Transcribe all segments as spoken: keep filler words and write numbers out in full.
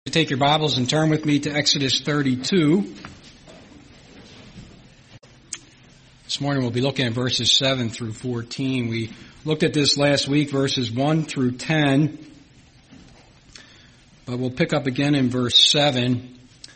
Take your Bibles and turn with me to Exodus thirty-two. This morning we'll be looking at verses seven through fourteen. We looked at this last week, verses one through ten. But we'll pick up again in verse seven.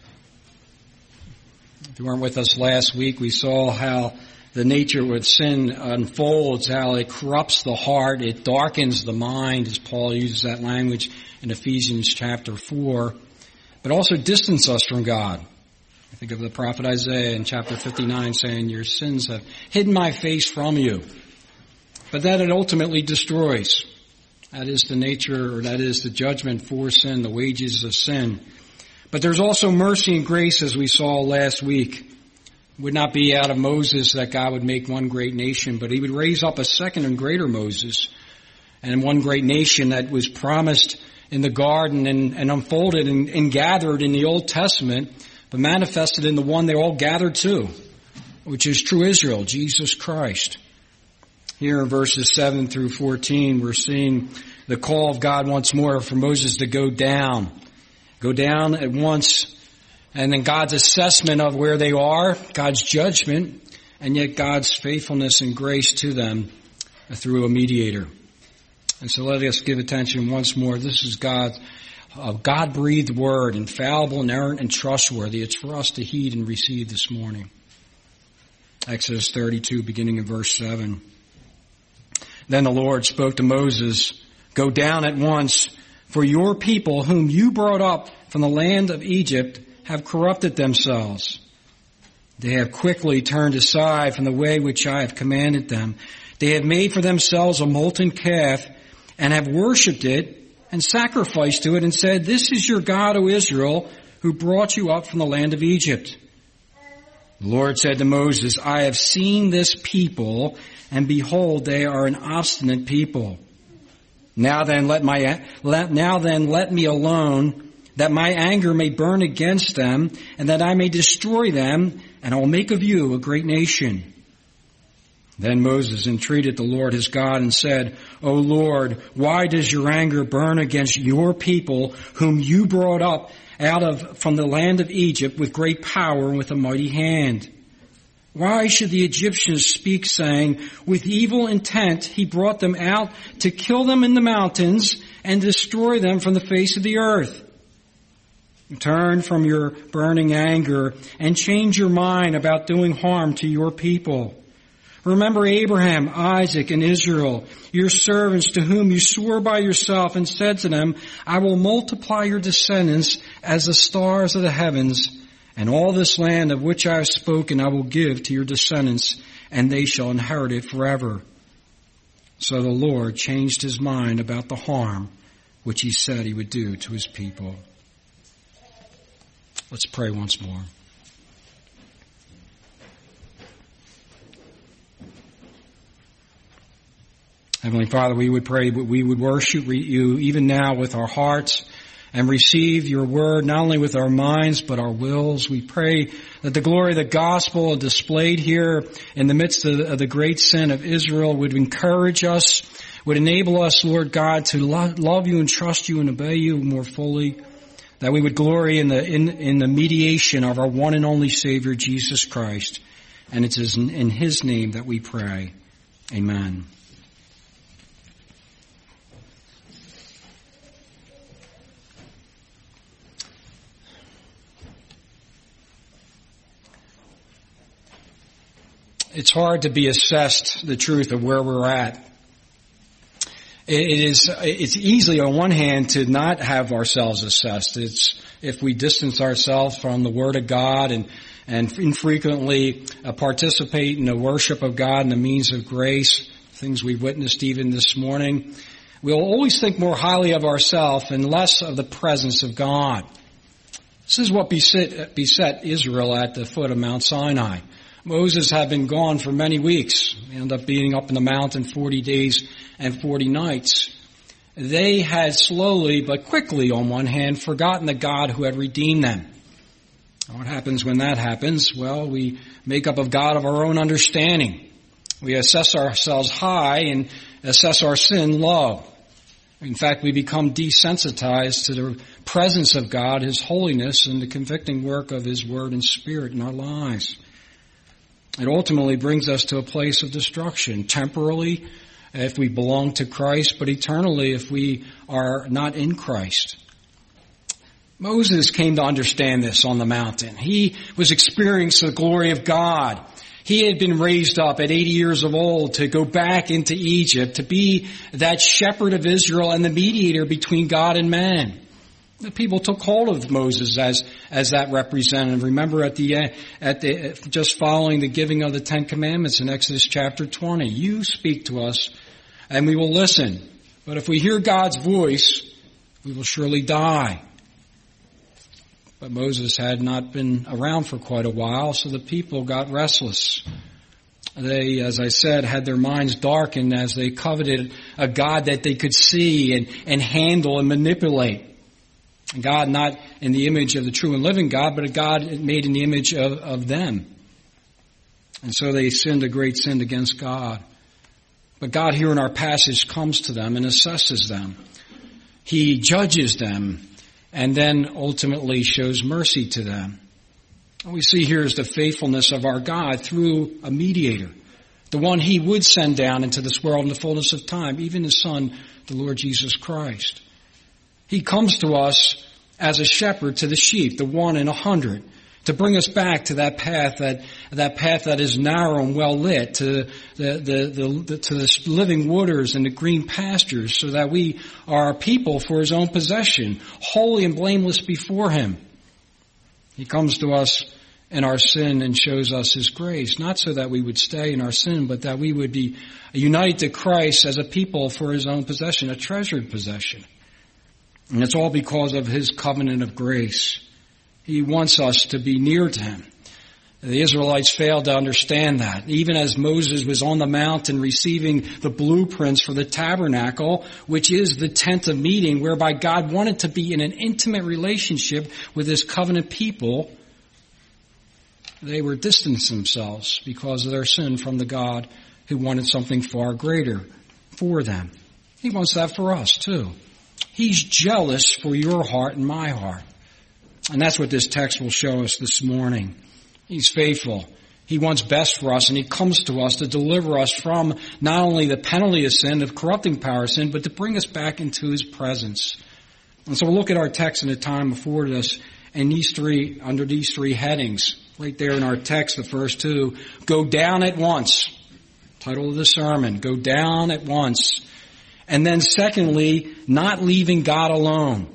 If you weren't with us last week, we saw how the nature of sin unfolds, how it corrupts the heart, it darkens the mind, as Paul uses that language in Ephesians chapter four, but also distance us from God. I think of the prophet Isaiah in chapter fifty-nine saying, "Your sins have hidden my face from you." But that it ultimately destroys. That is the nature, or that is the judgment for sin, the wages of sin. But there's also mercy and grace, as we saw last week. It would not be out of Moses that God would make one great nation, but he would raise up a second and greater Moses, and one great nation that was promised in the garden and, and unfolded and, and gathered in the Old Testament, but manifested in the one they all gathered to, which is true Israel, Jesus Christ. Here in verses seven through fourteen, we're seeing the call of God once more for Moses to go down. Go down at once, and then God's assessment of where they are, God's judgment, and yet God's faithfulness and grace to them through a mediator. And so let us give attention once more. This is God's uh, God-breathed word, infallible, inerrant, and trustworthy. It's for us to heed and receive this morning. Exodus thirty-two, beginning in verse seven. Then the Lord spoke to Moses, "Go down at once, for your people whom you brought up from the land of Egypt have corrupted themselves. They have quickly turned aside from the way which I have commanded them. They have made for themselves a molten calf and have worshipped it and sacrificed to it and said, 'This is your God, O Israel, who brought you up from the land of Egypt.' The Lord said to Moses, 'I have seen this people, and behold, they are an obstinate people. Now then, let my let, now then let me alone, that my anger may burn against them, and that I may destroy them, and I will make of you a great nation.' Then Moses entreated the Lord his God and said, 'O Lord, why does your anger burn against your people, whom you brought up out of from the land of Egypt with great power and with a mighty hand? Why should the Egyptians speak, saying, with evil intent he brought them out to kill them in the mountains and destroy them from the face of the earth? Turn from your burning anger and change your mind about doing harm to your people. Remember Abraham, Isaac, and Israel, your servants to whom you swore by yourself and said to them, I will multiply your descendants as the stars of the heavens, and all this land of which I have spoken I will give to your descendants, and they shall inherit it forever.' So the Lord changed his mind about the harm which he said he would do to his people." Let's pray once more. Heavenly Father, we would pray that we would worship you even now with our hearts and receive your word not only with our minds but our wills. We pray that the glory of the gospel displayed here in the midst of the, of the great sin of Israel would encourage us, would enable us, Lord God, to lo- love you and trust you and obey you more fully, that we would glory in the in, in the mediation of our one and only Savior, Jesus Christ. And it is in, in his name that we pray. Amen. It's hard to be assessed the truth of where we're at. It is, it's easy on one hand to not have ourselves assessed. It's if we distance ourselves from the Word of God and, and infrequently uh, participate in the worship of God and the means of grace, things we've witnessed even this morning, we'll always think more highly of ourselves and less of the presence of God. This is what beset, beset Israel at the foot of Mount Sinai. Moses had been gone for many weeks. He ended up being up in the mountain forty days and forty nights. They had slowly but quickly, on one hand, forgotten the God who had redeemed them. What happens when that happens? Well, we make up of God of our own understanding. We assess ourselves high and assess our sin low. In fact, we become desensitized to the presence of God, His holiness, and the convicting work of His Word and Spirit in our lives. It ultimately brings us to a place of destruction, temporally if we belong to Christ, but eternally if we are not in Christ. Moses came to understand this on the mountain. He was experiencing the glory of God. He had been raised up at eighty years of old to go back into Egypt, to be that shepherd of Israel and the mediator between God and man. The people took hold of Moses as as that representative. Remember at the at the just following the giving of the Ten Commandments in Exodus chapter twenty, you speak to us and we will listen. But if we hear God's voice, we will surely die. But Moses had not been around for quite a while, so the people got restless. They, as I said, had their minds darkened as they coveted a God that they could see and, and handle and manipulate. God not in the image of the true and living God, but a God made in the image of, of them. And so they sinned a great sin against God. But God here in our passage comes to them and assesses them. He judges them and then ultimately shows mercy to them. What we see here is the faithfulness of our God through a mediator, the one He would send down into this world in the fullness of time, even His Son, the Lord Jesus Christ. He comes to us as a shepherd to the sheep, the one in a hundred, to bring us back to that path that that path that is narrow and well lit, to the, the, the, the to the living waters and the green pastures, so that we are a people for His own possession, holy and blameless before Him. He comes to us in our sin and shows us His grace, not so that we would stay in our sin, but that we would be united to Christ as a people for His own possession, a treasured possession. And it's all because of His covenant of grace. He wants us to be near to Him. The Israelites failed to understand that. Even as Moses was on the mountain receiving the blueprints for the tabernacle, which is the tent of meeting, whereby God wanted to be in an intimate relationship with His covenant people, they were distancing themselves because of their sin from the God who wanted something far greater for them. He wants that for us too. He's jealous for your heart and my heart. And that's what this text will show us this morning. He's faithful. He wants best for us, and He comes to us to deliver us from not only the penalty of sin, of corrupting power of sin, but to bring us back into His presence. And so we'll look at our text in the time afforded us and these three, under these three headings. Right there in our text, the first two. Go down at once. Title of the sermon, Go down at once. And then secondly, not leaving God alone.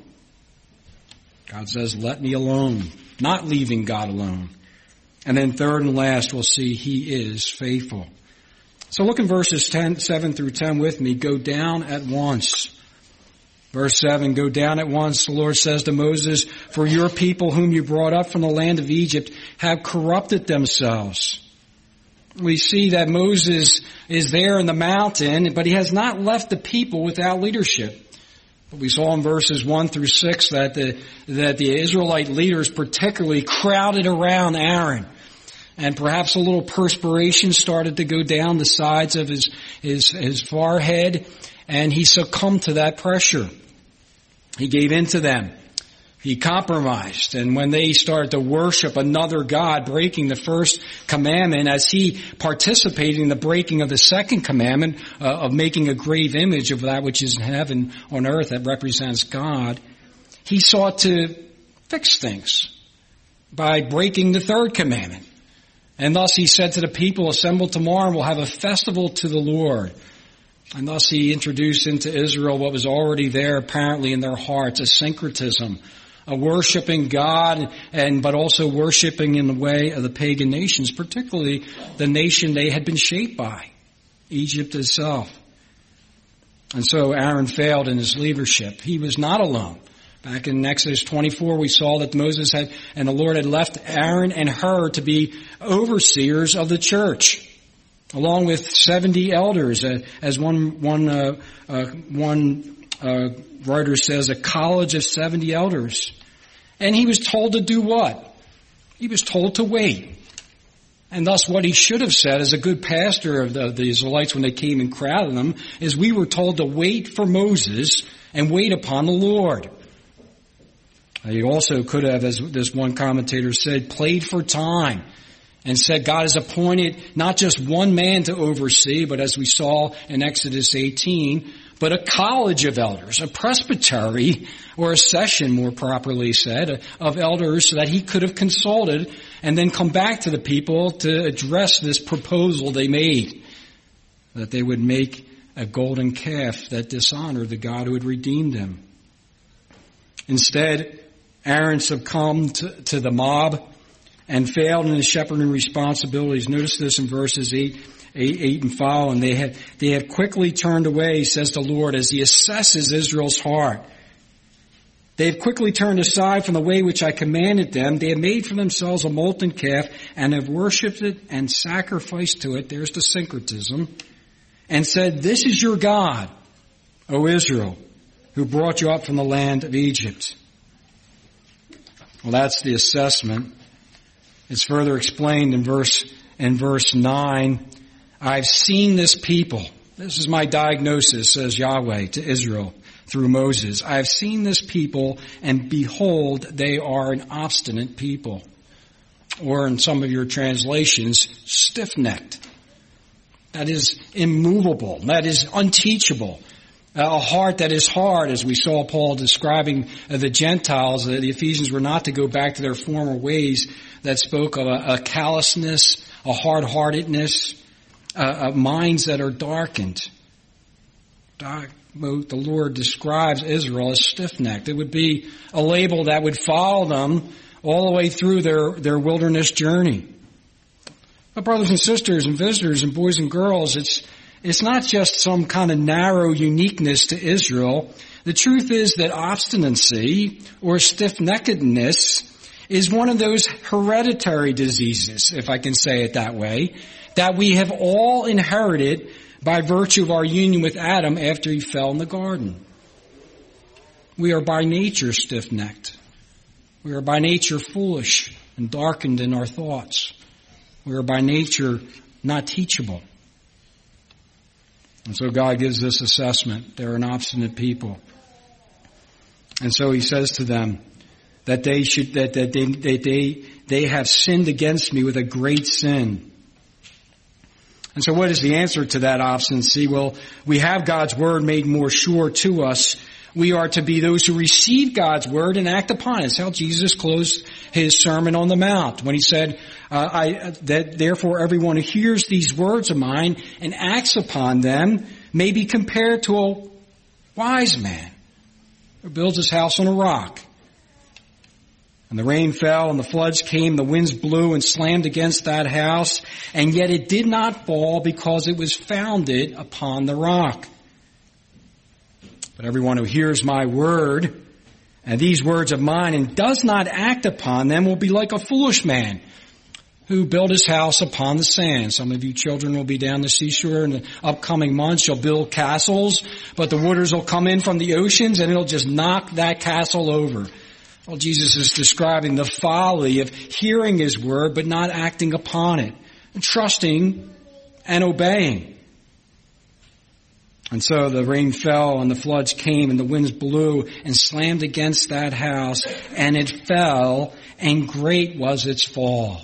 God says, let me alone. Not leaving God alone. And then third and last, we'll see He is faithful. So look in verses ten, seven through ten with me. Go down at once. Verse seven, go down at once. The Lord says to Moses, for your people whom you brought up from the land of Egypt have corrupted themselves. We see that Moses is there in the mountain, but he has not left the people without leadership. But we saw in verses one through six that the, that the Israelite leaders particularly crowded around Aaron. And perhaps a little perspiration started to go down the sides of his, his, his forehead, and he succumbed to that pressure. He gave in to them. He compromised. And when they started to worship another God, breaking the first commandment, as he participated in the breaking of the second commandment, uh, of making a grave image of that which is in heaven on earth that represents God, he sought to fix things by breaking the third commandment. And thus he said to the people, assemble tomorrow and we'll have a festival to the Lord. And thus he introduced into Israel what was already there apparently in their hearts, a syncretism, a worshiping God, and but also worshiping in the way of the pagan nations, particularly the nation they had been shaped by, Egypt itself. And so Aaron failed in his leadership. He was not alone. Back in Exodus twenty-four, we saw that Moses had, and the Lord had left Aaron and Hur to be overseers of the church, along with seventy elders, uh, as one one uh, uh, one uh, writer says, a college of seventy elders. And he was told to do what? He was told to wait. And thus what he should have said as a good pastor of the, the Israelites when they came and crowded them is we were told to wait for Moses and wait upon the Lord. He also could have, as this one commentator said, played for time and said God has appointed not just one man to oversee, but as we saw in Exodus eighteen, but a college of elders, a presbytery, or a session, more properly said, of elders, so that he could have consulted and then come back to the people to address this proposal they made, that they would make a golden calf that dishonored the God who had redeemed them. Instead, Aaron succumbed to, to the mob and failed in his shepherding responsibilities. Notice this in verses eight, eight, eight and following. They had, they had quickly turned away, says the Lord, as he assesses Israel's heart. They had quickly turned aside from the way which I commanded them. They had made for themselves a molten calf and have worshipped it and sacrificed to it. There's the syncretism. And said, this is your God, O Israel, who brought you up from the land of Egypt. Well, that's the assessment. It's further explained in verse, in verse nine. I've seen this people. This is my diagnosis, says Yahweh to Israel through Moses. I have seen this people, and behold, they are an obstinate people. Or in some of your translations, stiff-necked. That is immovable. That is unteachable. A heart that is hard, as we saw Paul describing the Gentiles. The Ephesians were not to go back to their former ways that spoke of a, a callousness, a hard-heartedness, uh, uh, minds that are darkened. The Lord describes Israel as stiff-necked. It would be a label that would follow them all the way through their, their wilderness journey. But brothers and sisters and visitors and boys and girls, it's it's not just some kind of narrow uniqueness to Israel. The truth is that obstinacy or stiff-neckedness is one of those hereditary diseases, if I can say it that way, that we have all inherited by virtue of our union with Adam after he fell in the garden. We are by nature stiff-necked. We are by nature foolish and darkened in our thoughts. We are by nature not teachable. And so God gives this assessment. They're an obstinate people. And so he says to them that they should, that, that they, they, they, they have sinned against me with a great sin. And so what is the answer to that obstinacy? Well, we have God's word made more sure to us. We are to be those who receive God's word and act upon it. It's how Jesus closed his Sermon on the Mount when he said, uh, I, that therefore everyone who hears these words of mine and acts upon them may be compared to a wise man who builds his house on a rock. And the rain fell and the floods came, the winds blew and slammed against that house, and yet it did not fall because it was founded upon the rock. But everyone who hears my word and these words of mine and does not act upon them will be like a foolish man who built his house upon the sand. Some of you children will be down the seashore in the upcoming months. You'll build castles, but the waters will come in from the oceans and it'll just knock that castle over. Well, Jesus is describing the folly of hearing his word but not acting upon it, and trusting and obeying. And so the rain fell and the floods came and the winds blew and slammed against that house, and it fell, and great was its fall.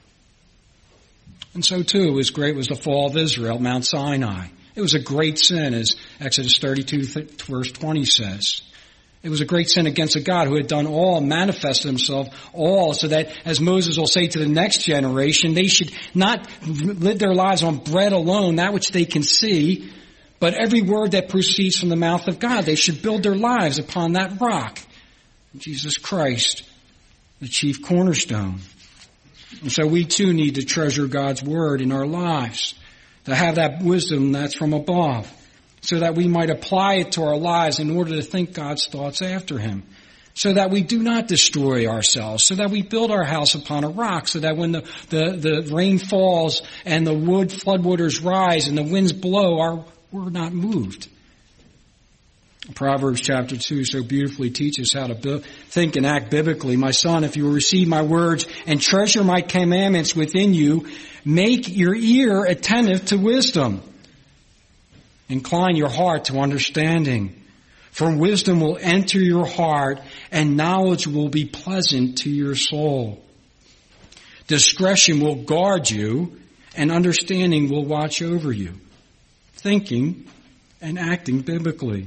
And so too, as great was the fall of Israel at Mount Sinai. It was a great sin, as Exodus thirty-two verse twenty says. It was a great sin against a God who had done all, manifested himself all, so that, as Moses will say to the next generation, they should not live their lives on bread alone, that which they can see, but every word that proceeds from the mouth of God. They should build their lives upon that rock, Jesus Christ, the chief cornerstone. And so we too need to treasure God's word in our lives, to have that wisdom that's from above, so that we might apply it to our lives in order to think God's thoughts after him, so that we do not destroy ourselves, so that we build our house upon a rock, so that when the, the, the rain falls and the wood floodwaters rise and the winds blow, our, we're not moved. Proverbs chapter two so beautifully teaches how to bu- think and act biblically. My son, if you will receive my words and treasure my commandments within you, make your ear attentive to wisdom. Incline your heart to understanding. For wisdom will enter your heart, and knowledge will be pleasant to your soul. Discretion will guard you, and understanding will watch over you, thinking and acting biblically.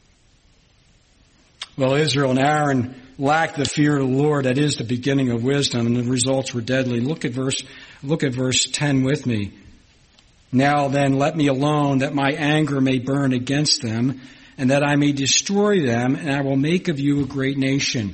Well, Israel and Aaron lacked the fear of the Lord. That is the beginning of wisdom, and the results were deadly. Look at verse, look at verse ten with me. Now then, let me alone, that my anger may burn against them, and that I may destroy them, and I will make of you a great nation.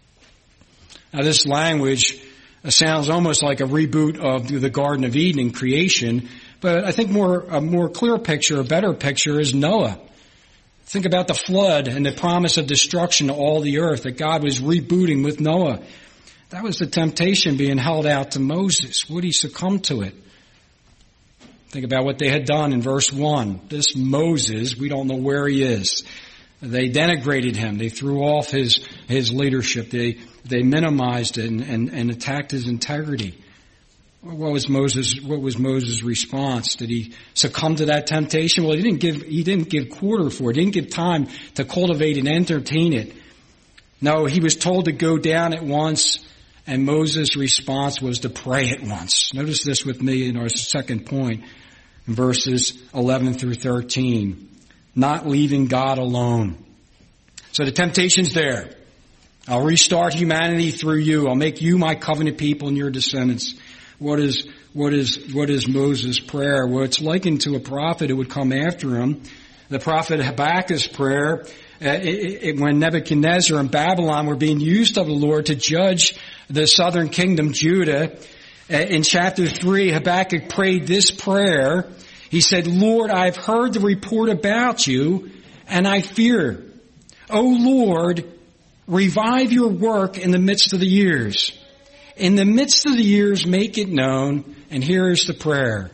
Now, this language sounds almost like a reboot of the Garden of Eden in creation, but I think more a more clear picture, a better picture is Noah. Think about the flood and the promise of destruction to all the earth that God was rebooting with Noah. That was the temptation being held out to Moses. Would he succumb to it? Think about what they had done in verse one. This Moses, we don't know where he is. They denigrated him. They threw off his, his leadership. They, they minimized it and, and, and attacked his integrity. What was Moses, what was Moses' response? Did he succumb to that temptation? Well, he didn't give, he didn't give quarter for it. He didn't give time to cultivate and entertain it. No, he was told to go down at once, and Moses' response was to pray at once. Notice this with me in our second point, in verses eleven through thirteen. Not leaving God alone. So the temptation's there. I'll restart humanity through you. I'll make you my covenant people and your descendants. What is, what is, what is Moses' prayer? Well, it's likened to a prophet who would come after him. The prophet Habakkuk's prayer, uh, it, it, when Nebuchadnezzar and Babylon were being used of the Lord to judge the southern kingdom, Judah. Uh, in chapter three, Habakkuk prayed this prayer. He said, Lord, I've heard the report about you, and I fear. O Lord, revive your work in the midst of the years. In the midst of the years, make it known. And here is the prayer.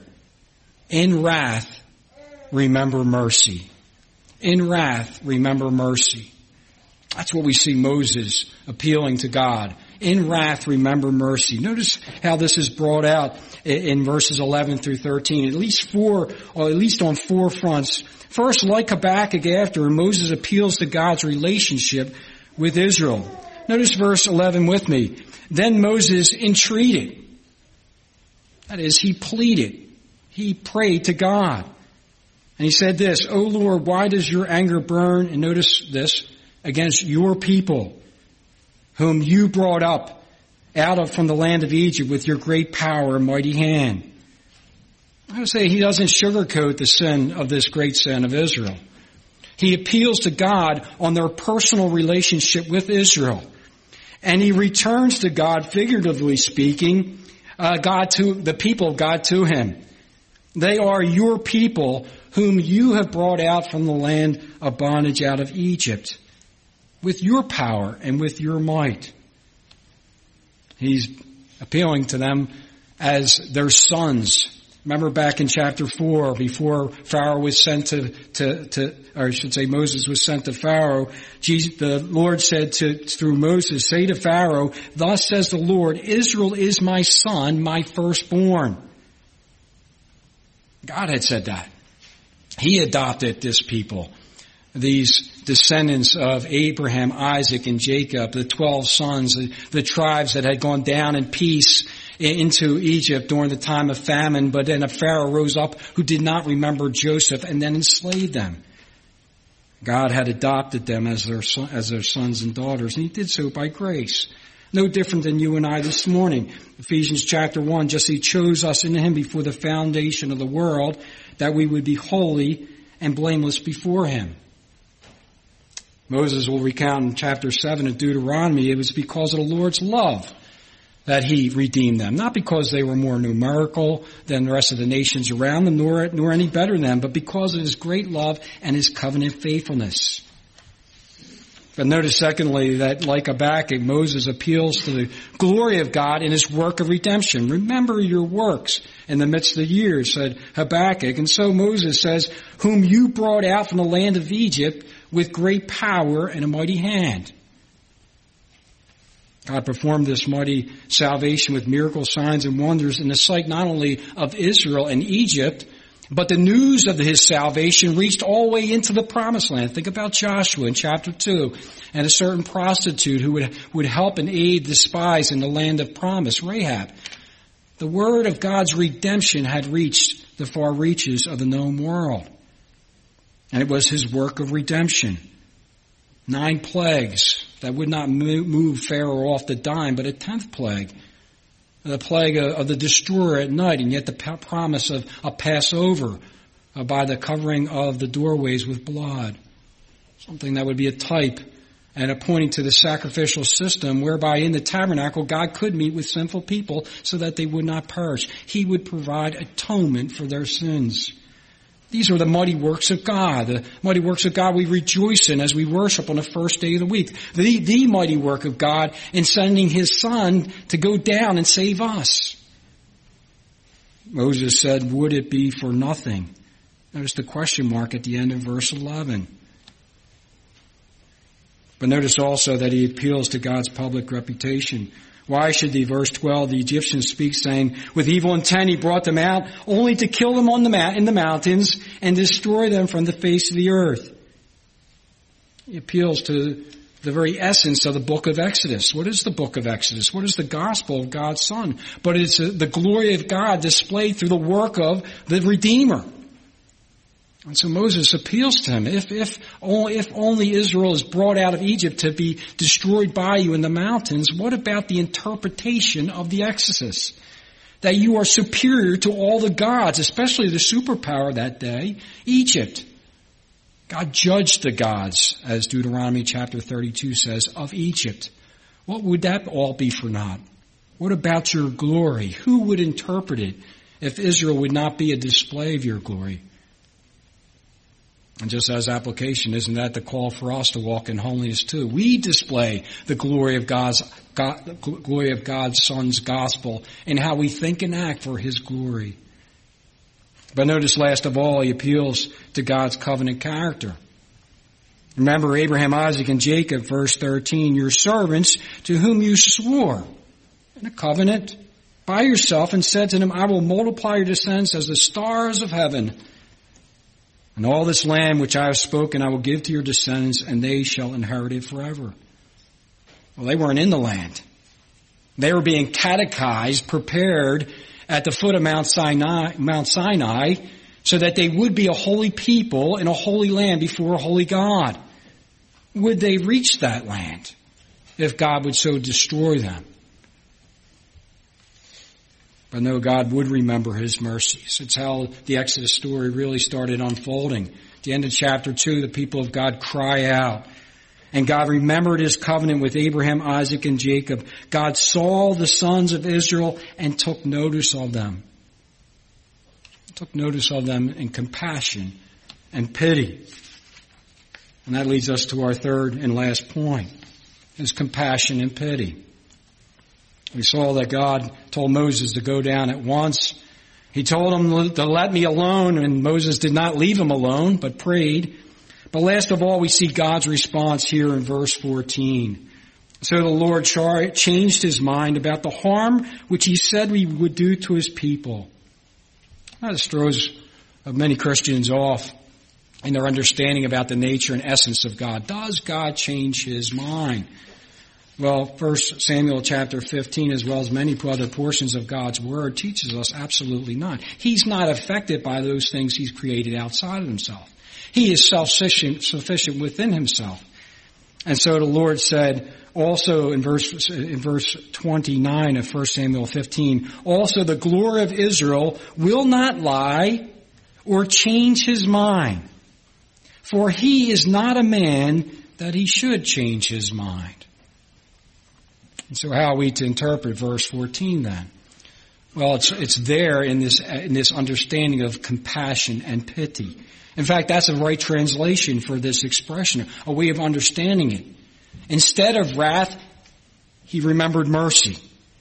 In wrath, remember mercy. In wrath, remember mercy. That's what we see Moses appealing to God. In wrath, remember mercy. Notice how this is brought out in verses eleven through thirteen. At least four, or at least on four fronts. First, like Habakkuk after, Moses appeals to God's relationship with Israel. Notice verse eleven with me. Then Moses entreated. That is, he pleaded. He prayed to God. And he said this, O Lord, why does your anger burn? And notice this, against your people, whom you brought up out of from the land of Egypt with your great power and mighty hand. I would say he doesn't sugarcoat the sin of this great sin of Israel. He appeals to God on their personal relationship with Israel. And he returns to God, figuratively speaking, uh, God to the people of God to him. They are your people whom you have brought out from the land of bondage out of Egypt with your power and with your might. He's appealing to them as their sons. Remember back in chapter four, before Pharaoh was sent to, to, to, or I should say Moses was sent to Pharaoh, Jesus, the Lord said to, through Moses, say to Pharaoh, thus says the Lord, Israel is my son, my firstborn. God had said that. He adopted this people, these descendants of Abraham, Isaac, and Jacob, the twelve sons, the, the tribes that had gone down in peace into Egypt during the time of famine, but then a Pharaoh rose up who did not remember Joseph and then enslaved them. God had adopted them as their son, as their sons and daughters, and he did so by grace. No different than you and I this morning. Ephesians chapter one, just he chose us in him before the foundation of the world, that we would be holy and blameless before him. Moses will recount in chapter seven of Deuteronomy, it was because of the Lord's love that he redeemed them. Not because they were more numerical than the rest of the nations around them, nor, nor any better than them, but because of his great love and his covenant faithfulness. But notice secondly that like Habakkuk, Moses appeals to the glory of God in his work of redemption. Remember your works in the midst of the years, said Habakkuk. And so Moses says, whom you brought out from the land of Egypt with great power and a mighty hand. God performed this mighty salvation with miracles, signs, and wonders in the sight not only of Israel and Egypt, But the news of his salvation reached all the way into the promised land. Think about Joshua in chapter two and a certain prostitute who would, would help and aid the spies in the land of promise, Rahab. The word of God's redemption had reached the far reaches of the known world. And it was his work of redemption. Nine plagues that would not move Pharaoh off the dime, but a tenth plague. The plague of the destroyer at night, and yet the promise of a Passover by the covering of the doorways with blood. Something that would be a type and a pointing to the sacrificial system whereby in the tabernacle God could meet with sinful people so that they would not perish. He would provide atonement for their sins. These are the mighty works of God. The mighty works of God we rejoice in as we worship on the first day of the week. The, the mighty work of God in sending his Son to go down and save us. Moses said, would it be for nothing? Notice the question mark at the end of verse eleven. But notice also that he appeals to God's public reputation. Why should the, verse twelve, the Egyptians speak, saying, with evil intent he brought them out, only to kill them on the ma- in the mountains and destroy them from the face of the earth? He appeals to the very essence of the book of Exodus. What is the book of Exodus? What is the gospel of God's Son? But it's the glory of God displayed through the work of the Redeemer. And so Moses appeals to him. If, if, only, if only Israel is brought out of Egypt to be destroyed by you in the mountains, what about the interpretation of the Exodus? That you are superior to all the gods, especially the superpower that day, Egypt. God judged the gods, as Deuteronomy chapter thirty-two says, of Egypt. What would that all be for naught? What about your glory? Who would interpret it if Israel would not be a display of your glory? And just as application, isn't that the call for us to walk in holiness too? We display the glory of God's God, the glory of God's Son's gospel in how we think and act for his glory. But notice last of all, he appeals to God's covenant character. Remember Abraham, Isaac, and Jacob, verse thirteen, your servants to whom you swore in a covenant by yourself and said to them, I will multiply your descendants as the stars of heaven. And all this land which I have spoken I will give to your descendants, and they shall inherit it forever. Well, they weren't in the land. They were being catechized, prepared at the foot of Mount Sinai, Mount Sinai, so that they would be a holy people in a holy land before a holy God. Would they reach that land if God would so destroy them? But no, God would remember his mercies. It's how the Exodus story really started unfolding. At the end of chapter two, the people of God cry out. And God remembered his covenant with Abraham, Isaac, and Jacob. God saw the sons of Israel and took notice of them. Took notice of them in compassion and pity. And that leads us to our third and last point, is compassion and pity. We saw that God told Moses to go down at once. He told him to let me alone, and Moses did not leave him alone, but prayed. But last of all, we see God's response here in verse fourteen. So the Lord changed his mind about the harm which he said we would do to his people. Now, this throws many Christians off in their understanding about the nature and essence of God. Does God change his mind? Well, First Samuel chapter fifteen, as well as many other portions of God's Word, teaches us absolutely not. He's not affected by those things he's created outside of himself. He is self-sufficient sufficient within himself. And so the Lord said also in verse, in verse twenty-nine of First Samuel fifteen, also the glory of Israel will not lie or change his mind, for he is not a man that he should change his mind. And so how are we to interpret verse fourteen then? Well, it's, it's there in this, in this understanding of compassion and pity. In fact, that's a right translation for this expression, a way of understanding it. Instead of wrath, he remembered mercy.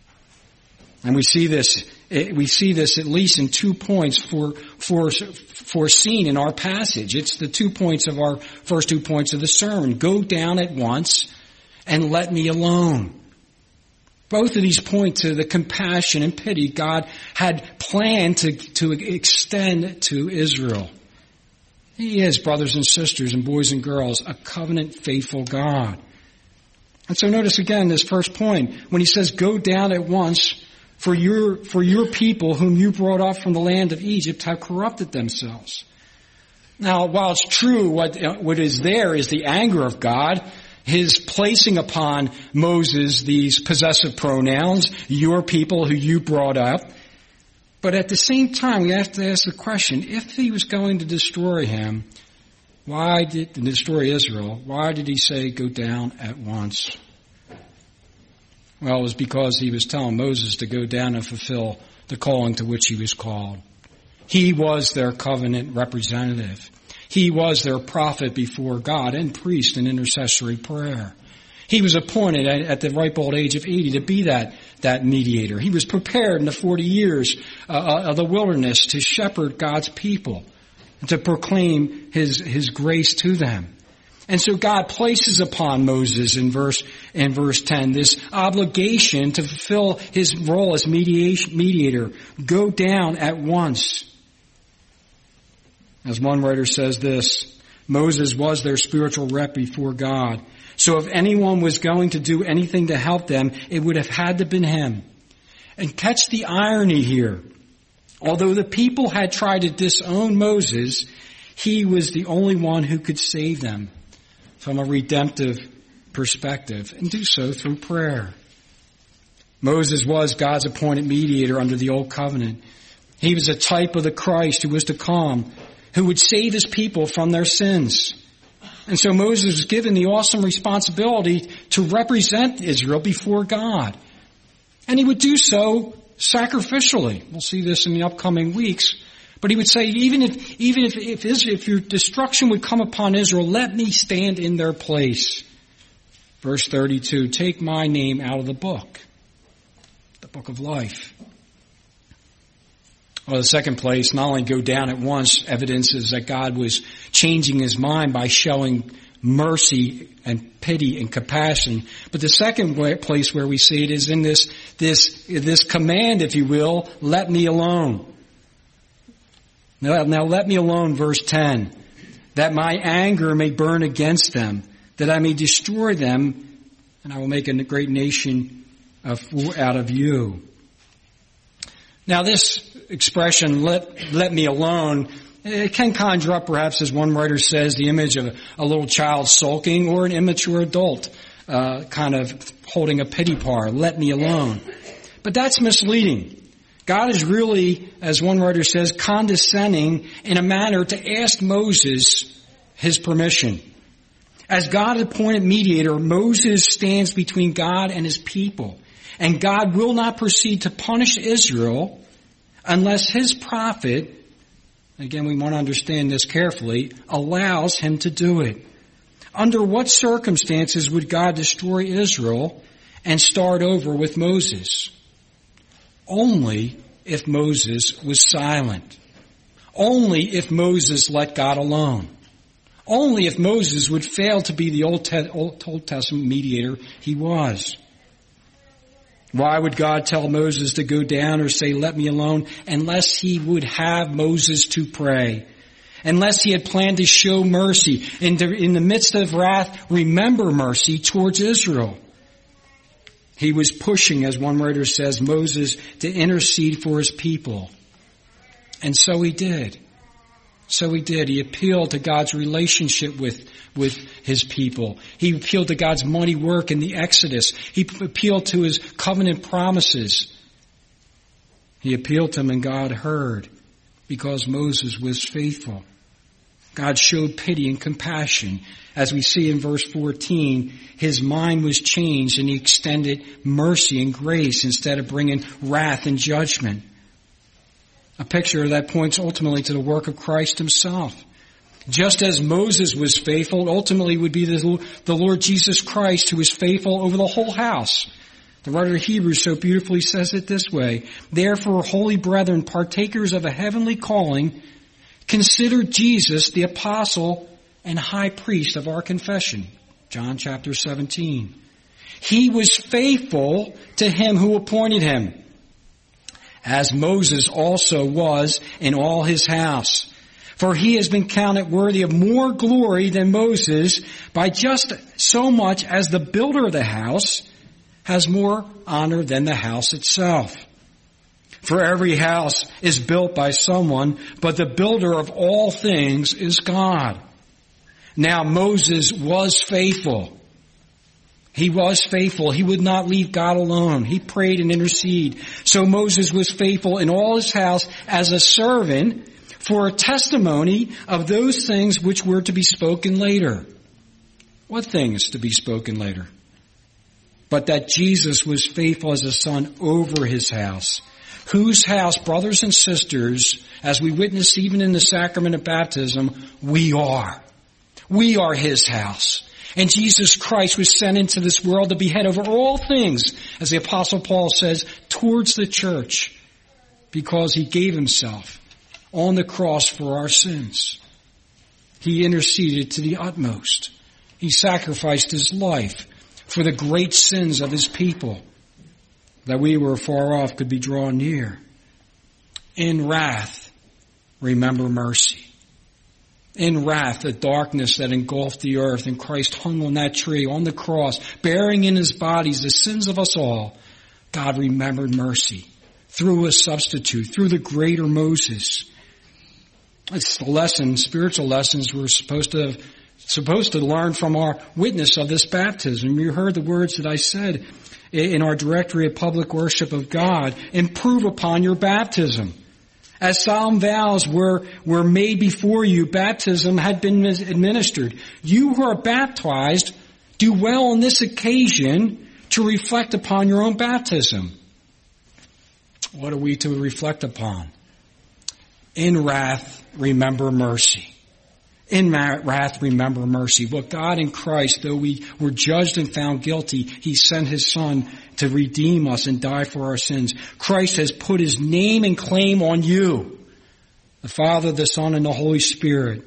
And we see this, we see this at least in two points for, for, foreseen in our passage. It's the two points of our first two points of the sermon. Go down at once and let me alone. Both of these point to the compassion and pity God had planned to, to extend to Israel. He is, brothers and sisters and boys and girls, a covenant faithful God. And so notice again this first point, when he says, go down at once, for your, for your people whom you brought up from the land of Egypt have corrupted themselves. Now, while it's true, what, what is there is the anger of God, his placing upon Moses these possessive pronouns, your people who you brought up. But at the same time, we have to ask the question, if he was going to destroy him, why did, to destroy Israel, why did he say go down at once? Well, it was because he was telling Moses to go down and fulfill the calling to which he was called. He was their covenant representative. He was their prophet before God and priest in intercessory prayer. He was appointed at the ripe old age of eighty to be that, that mediator. He was prepared in the forty years uh, of the wilderness to shepherd God's people and to proclaim his, his grace to them. And so God places upon Moses in verse, in verse ten this obligation to fulfill his role as mediation, mediator. Go down at once. As one writer says this, Moses was their spiritual rep before God. So if anyone was going to do anything to help them, it would have had to been him. And catch the irony here. Although the people had tried to disown Moses, he was the only one who could save them from a redemptive perspective, and do so through prayer. Moses was God's appointed mediator under the Old Covenant. He was a type of the Christ who was to come, who would save his people from their sins. And so Moses was given the awesome responsibility to represent Israel before God. And he would do so sacrificially. We'll see this in the upcoming weeks. But he would say, even if, even if, if, Israel, if your destruction would come upon Israel, let me stand in their place. Verse thirty-two, take my name out of the book, the book of life. Well, the second place, not only go down at once, evidences that God was changing his mind by showing mercy and pity and compassion. But the second place where we see it is in this, this, this command, if you will, let me alone. Now, now let me alone, verse ten, that my anger may burn against them, that I may destroy them, and I will make a great nation of, out of you. Now this expression, let, let me alone, it can conjure up, perhaps as one writer says, the image of a little child sulking or an immature adult uh, kind of holding a pity party, let me alone. But that's misleading. God is really, as one writer says, condescending in a manner to ask Moses his permission. As God appointed mediator, Moses stands between God and his people. And God will not proceed to punish Israel unless his prophet, again we want to understand this carefully, allows him to do it. Under what circumstances would God destroy Israel and start over with Moses? Only if Moses was silent. Only if Moses let God alone. Only if Moses would fail to be the Old, Te- Old Testament mediator he was. Why would God tell Moses to go down or say, let me alone, unless he would have Moses to pray? Unless he had planned to show mercy. In the, in the midst of wrath, remember mercy towards Israel. He was pushing, as one writer says, Moses to intercede for his people. And so he did. So he did. He appealed to God's relationship with, with his people. He appealed to God's mighty work in the Exodus. He appealed to his covenant promises. He appealed to him and God heard because Moses was faithful. God showed pity and compassion. As we see in verse fourteen, his mind was changed and he extended mercy and grace instead of bringing wrath and judgment. A picture that points ultimately to the work of Christ himself. Just as Moses was faithful, ultimately would be the, the Lord Jesus Christ who was faithful over the whole house. The writer of Hebrews so beautifully says it this way, therefore, holy brethren, partakers of a heavenly calling, consider Jesus the apostle and high priest of our confession. John chapter seventeen. He was faithful to him who appointed him, as Moses also was in all his house. For he has been counted worthy of more glory than Moses by just so much as the builder of the house has more honor than the house itself. For every house is built by someone, but the builder of all things is God. Now Moses was faithful. He was faithful. He would not leave God alone. He prayed and interceded. So Moses was faithful in all his house as a servant for a testimony of those things which were to be spoken later. What things to be spoken later? But that Jesus was faithful as a son over his house, whose house, brothers and sisters, as we witness even in the sacrament of baptism, we are. We are his house. And Jesus Christ was sent into this world to be head over all things, as the Apostle Paul says, towards the church, because he gave himself on the cross for our sins. He interceded to the utmost. He sacrificed his life for the great sins of his people, that we were far off could be drawn near. In wrath, remember mercy. In wrath, the darkness that engulfed the earth, and Christ hung on that tree, on the cross, bearing in his bodies the sins of us all, God remembered mercy through a substitute, through the greater Moses. It's the lesson, spiritual lessons we're supposed to have, supposed to learn from our witness of this baptism. You heard the words that I said in our directory of public worship of God. Improve upon your baptism. As solemn vows were, were made before you, baptism had been administered. You who are baptized, do well on this occasion to reflect upon your own baptism. What are we to reflect upon? In wrath, remember mercy. In wrath, remember mercy. What God in Christ, though we were judged and found guilty, he sent his Son to redeem us and die for our sins. Christ has put his name and claim on you, the Father, the Son, and the Holy Spirit.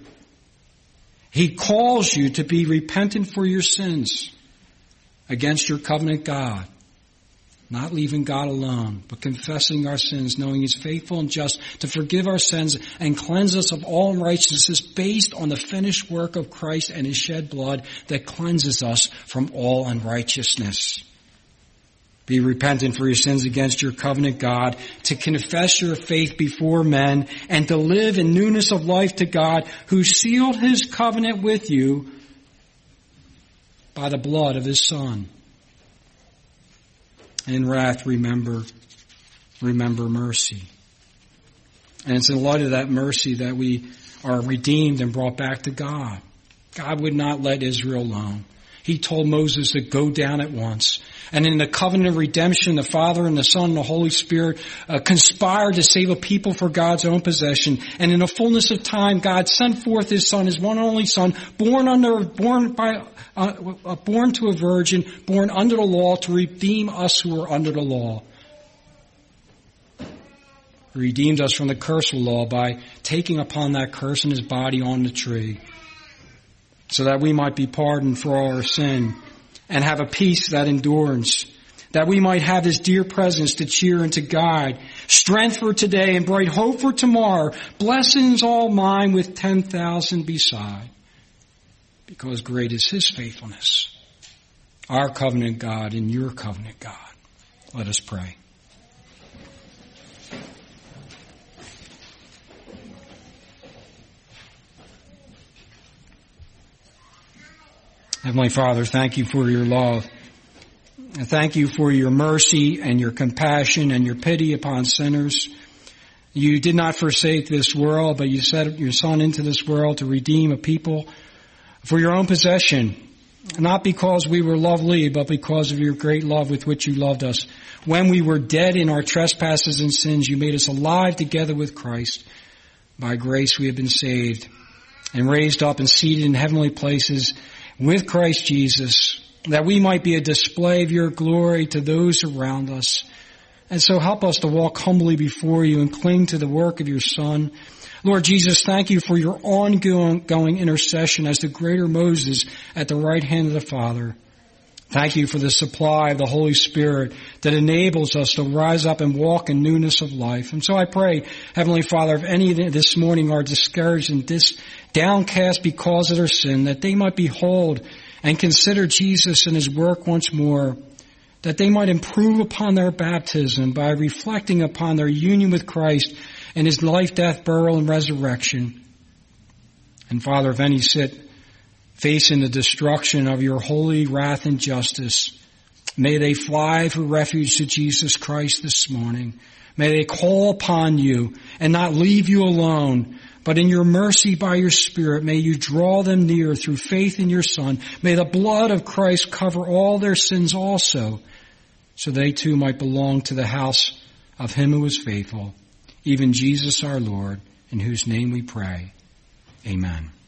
He calls you to be repentant for your sins against your covenant God. Not leaving God alone, but confessing our sins, knowing he's faithful and just to forgive our sins and cleanse us of all unrighteousness based on the finished work of Christ and his shed blood that cleanses us from all unrighteousness. Be repentant for your sins against your covenant God, to confess your faith before men, and to live in newness of life to God, who sealed his covenant with you by the blood of his Son. In wrath, remember, remember mercy. And it's in light of that mercy that we are redeemed and brought back to God. God would not let Israel alone. He told Moses to go down at once. And in the covenant of redemption, the Father and the Son and the Holy Spirit uh, conspired to save a people for God's own possession. And in the fullness of time, God sent forth his Son, his one and only Son, born under, born by, uh, born to a virgin, born under the law, to redeem us who are under the law. He redeemed us from the curse of the law by taking upon that curse in his body on the tree, so that we might be pardoned for all our sin and have a peace that endures, that we might have his dear presence to cheer and to guide, strength for today and bright hope for tomorrow, blessings all mine with ten thousand beside, because great is his faithfulness, our covenant God and your covenant God. Let us pray. Heavenly Father, thank you for your love. And thank you for your mercy and your compassion and your pity upon sinners. You did not forsake this world, but you sent your Son into this world to redeem a people for your own possession, not because we were lovely, but because of your great love with which you loved us. When we were dead in our trespasses and sins, you made us alive together with Christ. By grace we have been saved and raised up and seated in heavenly places with Christ Jesus, that we might be a display of your glory to those around us. And so help us to walk humbly before you and cling to the work of your Son. Lord Jesus, thank you for your ongoing intercession as the greater Moses at the right hand of the Father. Thank you for the supply of the Holy Spirit that enables us to rise up and walk in newness of life. And so I pray, Heavenly Father, if any this morning are discouraged and dis- downcast because of their sin, that they might behold and consider Jesus and his work once more, that they might improve upon their baptism by reflecting upon their union with Christ and his life, death, burial, and resurrection. And Father, if any sit facing the destruction of your holy wrath and justice, may they fly for refuge to Jesus Christ this morning. May they call upon you and not leave you alone, but in your mercy by your Spirit, may you draw them near through faith in your Son. May the blood of Christ cover all their sins also, so they too might belong to the house of him who is faithful, even Jesus our Lord, in whose name we pray. Amen.